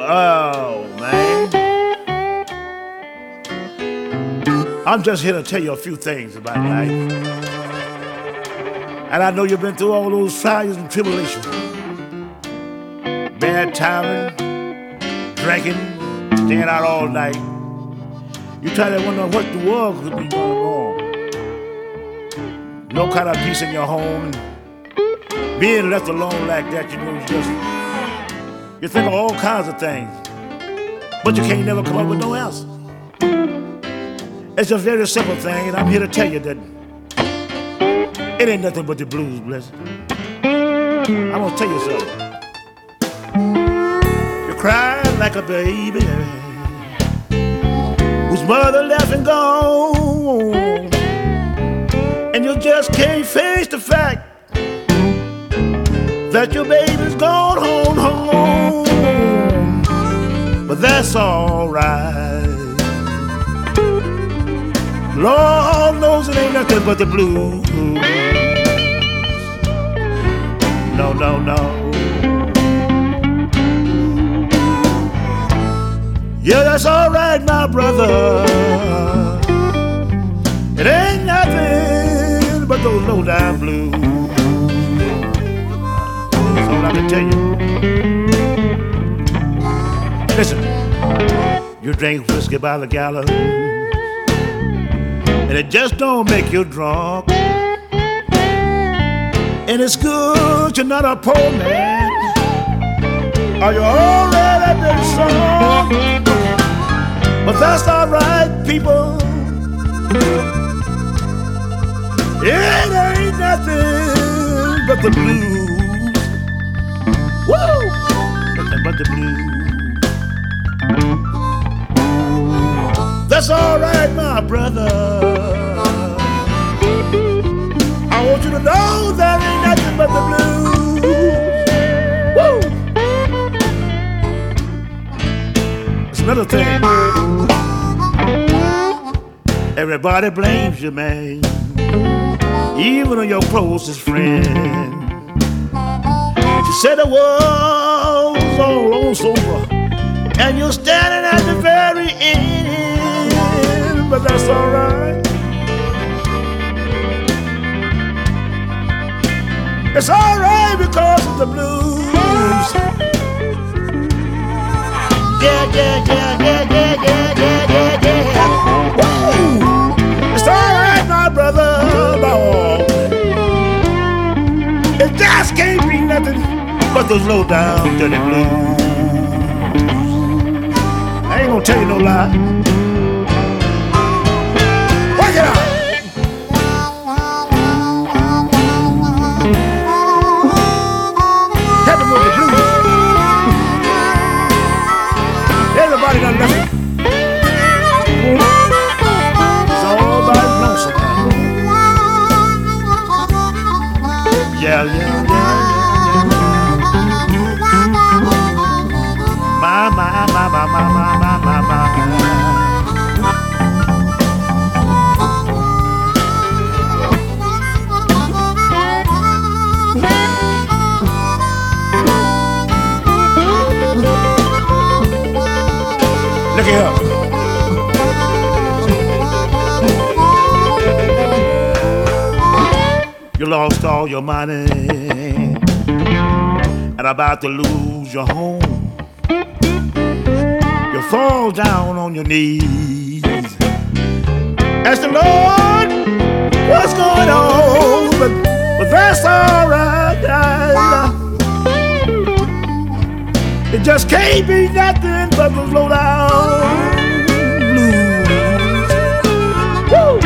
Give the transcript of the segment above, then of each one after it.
Oh, man. I'm just here to tell you a few things about life. And I know you've been through all those trials and tribulations. Bad timing, drinking, staying out all night. You try to wonder what the world could be going on. No kind of peace in your home. Being left alone like that, you know, you think of all kinds of things. But you can't never come up with no answer. It's a very simple thing, and I'm here to tell you that it ain't nothing but the blues, bless. I'm gonna tell you something. You cry like a baby whose mother left and gone, and you just can't face the fact that your baby's gone home. But that's alright. Lord knows it ain't nothing but the blues. No, no, no. Yeah, that's alright, my brother. It ain't nothing but those low-down blues. That's all I can tell you. Listen, you drink whiskey by the gallon, and it just don't make you drunk. And it's good you're not a poor man, or you already been sunk. But that's alright, people. It ain't nothing but the blues. Woo! Nothing but the blues. That's alright, my brother. I want you to know there ain't nothing but the blues. Woo! It's another thing. Everybody blames you, man, even your closest friend. She said the world's all on sober, and you're standing at the very end. But that's alright. It's alright because of the blues. Yeah, yeah, yeah, yeah, yeah, yeah, yeah, yeah, yeah. Woo! It's alright, my brother. Lord. It just can't be nothing but those low down dirty blues. I ain't gonna tell you no lie. Work it out. Help him with the blues. Everybody done left it. It's all about lonesome. Yeah, yeah, yeah, yeah. My, my, my, my, my, my, my, my. Look here. You lost all your money and about to lose your home. You fall down on your knees. Ask the Lord what's going on, but that's alright. It just can't be nothing but the low down blues. Woo!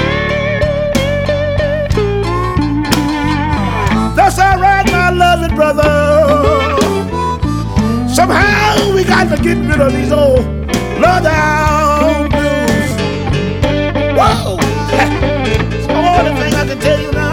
That's alright, my loving brother. Somehow we got to get rid of these old low down blues. Whoa! It's the only thing I can tell you now.